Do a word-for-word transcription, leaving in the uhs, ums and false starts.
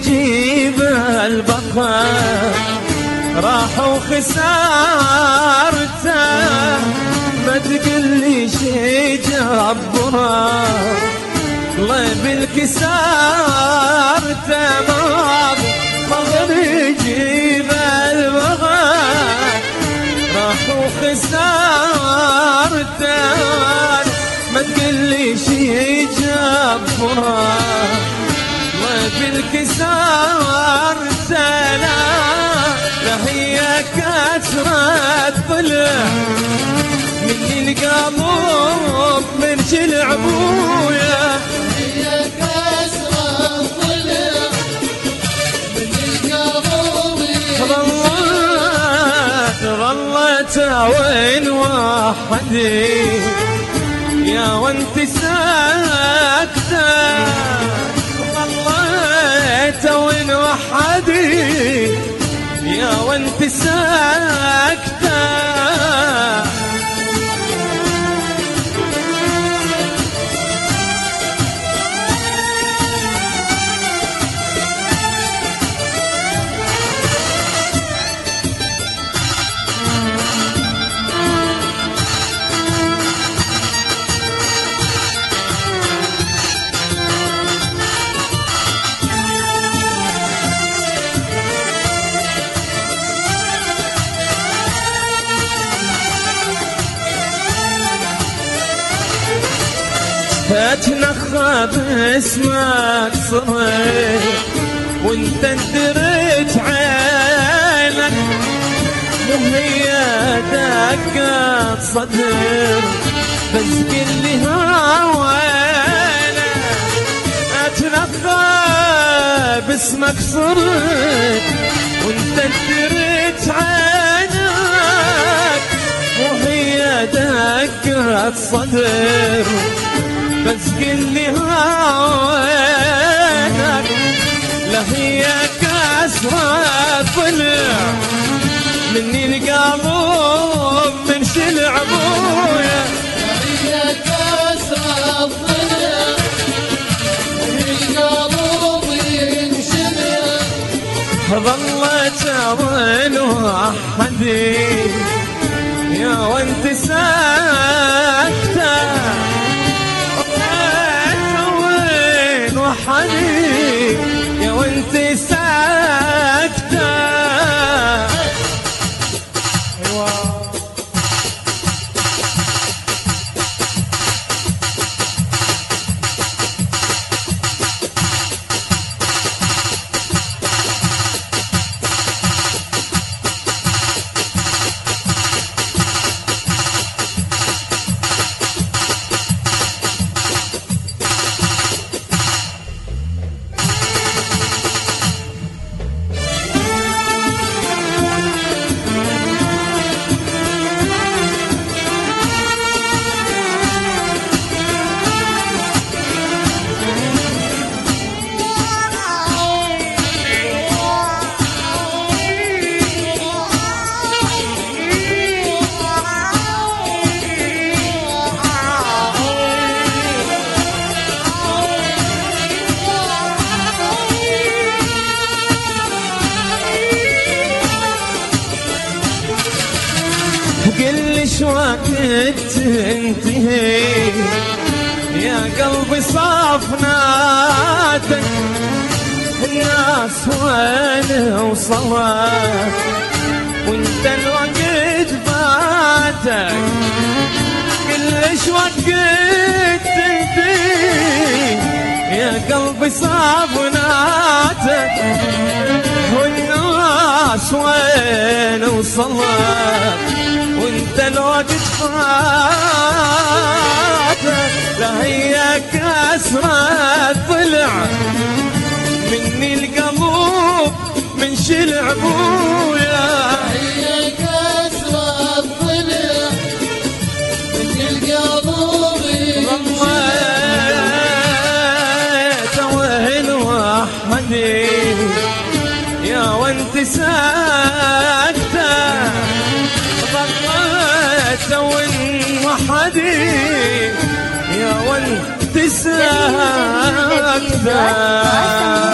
يجيب البقاء راح وخسارته، ما تقلي شي جبره قلب الكسارته، ما يجيب البقاء راح وخسارته، ما تقلي شي جبره بالكسارته، لا لا هي كسرة ضلع مني القلب من شلع ابويا، هي كسرة ضلع مني القلب ظلت ظلت وين وحدي يا وانت ساكتة، وين وحدي يا وانت ساكتة، اتنخى باسمك صرت وانت دريت عينك، وهي دقت صدر بس كل هوينك، اتنخى باسمك صرت وانت دريت عينك، وهي دقت صدر بس قلي هواك، لا هي كسرة ضلع مني القلب من شلع ابويا، هي كسرة ضلع مني القلب ينشلع، ظلت اظن وحدي يا وانت ساكتة، وحدي يا وانت ساكتة. قلش وقت تنتهي يا قلبي صافناتك، الناس وين وصلت وانت الوقت فاتك، قلش وقت تنتهي يا قلبي صافناتك، والناس وين وصلت وانت الوقت فاتك، لا هي كسرة ضلع مني القلب من شلع ابويا، هي كسرة ضلع مني القلب ضميت وين وحدي يا وانت ساكتة، ضليت وين وحدي يا وانت ساكتة.